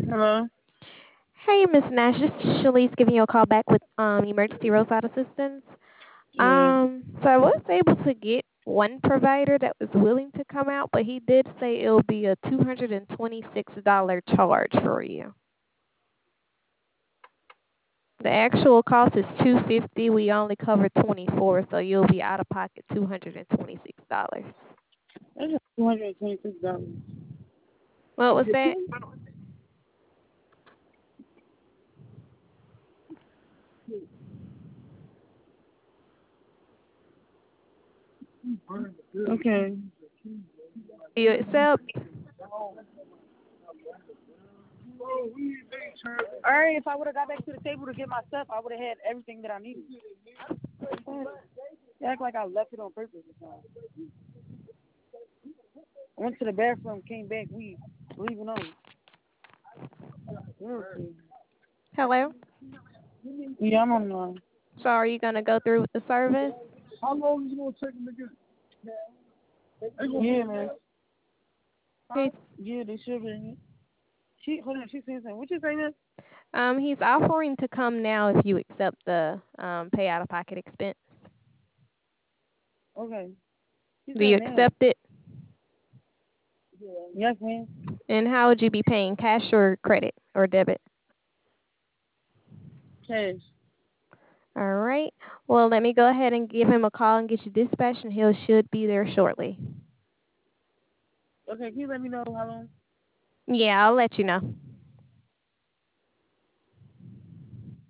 Hello? Hey, Miss Nash, this is Shalise giving you a call back with emergency roadside assistance. Yeah. So I was able to get one provider that was willing to come out, but he did say it'll be a $226 charge for you. The actual cost is $250. We only cover 24, so you'll be out of pocket $226. That's just $226. What was that? Okay. You accept? Alright, if I would have got back to the table to get my stuff, I would have had everything that I needed. You act like I left it on purpose. I went to the bathroom, came back, we leaving on. Hello? Yeah, I'm on the line. So are you going to go through with the service? How long is it going to take them to get? Yeah, man. He's, Yeah, they should be. Hold on, she's saying something. What you saying, man? he's offering to come now if you accept the pay out of pocket expense. Okay. She Do you said now. accept it? Yes, man. And how would you be paying, cash or credit or debit? Cash. All right. Well, let me go ahead and give him a call and get you dispatched, and he should be there shortly. Okay, can you let me know how long? Yeah, I'll let you know.